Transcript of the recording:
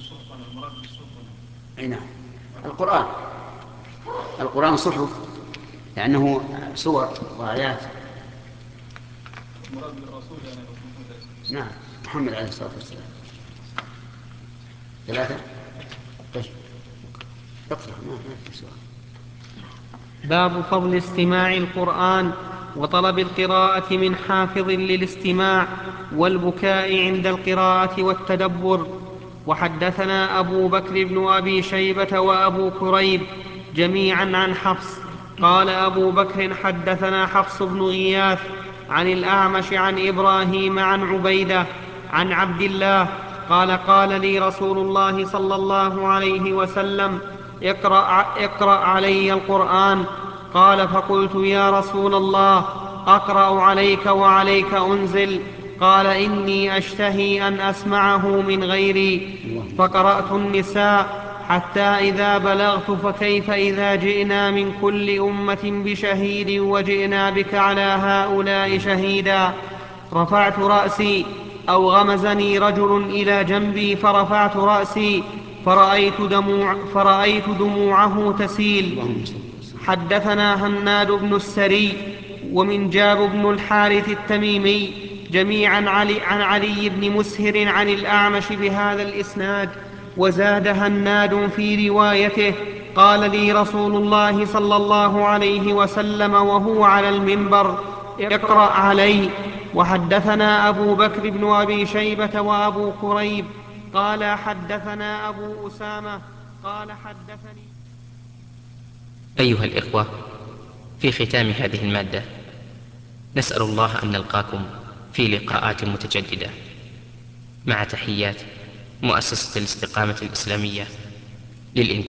أي نعم. القرآن صحف لأنه سور وآيات. نعم، محمد عليه الصلاة والسلام. 3. طيب اقرأ. ما في سؤال. باب فضل استماع القرآن وطلب القراءة من حافظ للاستماع والبكاء عند القراءة والتدبر. وحدثنا أبو بكر بن أبي شيبة وأبو كريب جميعا عن حفص قال أبو بكر حدثنا حفص بن غياث عن الأعمش عن إبراهيم عن عبيدة عن عبد الله قال قال لي رسول الله صلى الله عليه وسلم اقرأ علي القرآن. قال فقلت يا رسول الله أقرأ عليك وعليك أنزل؟ قال إني أشتهي أن أسمعه من غيري. فقرأت النساء حتى إذا بلغت فكيف إذا جئنا من كل أمة بشهيد وجئنا بك على هؤلاء شهيدا. رفعت رأسي أو غمزني رجل إلى جنبي فرفعت رأسي فرأيت دموعه تسيل. حدثنا هناد بن السري ومنجاب بن الحارث التميمي جميعا عن علي بن مسهر عن الأعمش بهذا الإسناد. وزاد هناد في روايته قال لي رسول الله صلى الله عليه وسلم وهو على المنبر اقرأ علي. وحدثنا أبو بكر بن أبي شيبة وأبو كريب قال حدثنا أبو أسامة قال حدثني. أيها الإخوة، في ختام هذه المادة نسأل الله أن نلقاكم في لقاءات متجددة، مع تحيات مؤسسة الاستقامة الإسلامية للإنتاج.